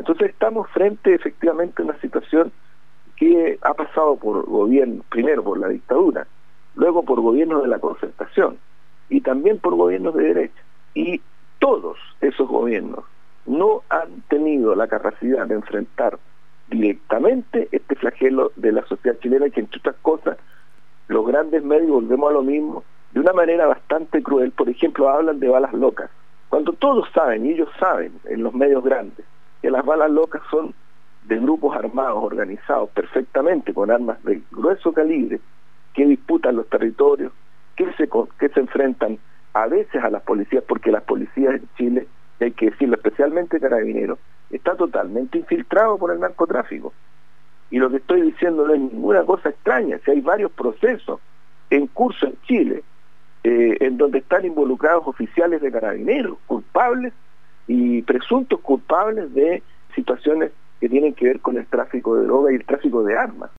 Entonces estamos frente efectivamente a una situación que ha pasado por gobierno, primero por la dictadura, luego por gobiernos de la concertación y también por gobiernos de derecha. Y todos esos gobiernos no han tenido la capacidad de enfrentar directamente este flagelo de la sociedad chilena, que entre otras cosas los grandes medios, volvemos a lo mismo, de una manera bastante cruel. Por ejemplo, hablan de balas locas, cuando todos saben, y ellos saben en los medios grandes, que las balas locas son de grupos armados, organizados perfectamente, con armas de grueso calibre, que disputan los territorios, que se enfrentan a veces a las policías, porque las policías en Chile, hay que decirlo, especialmente Carabineros, está totalmente infiltrado por el narcotráfico. Y lo que estoy diciendo no es ninguna cosa extraña, si hay varios procesos en curso en Chile, en donde están involucrados oficiales de Carabineros, culpables y presuntos culpables de situaciones que tienen que ver con el tráfico de droga y el tráfico de armas.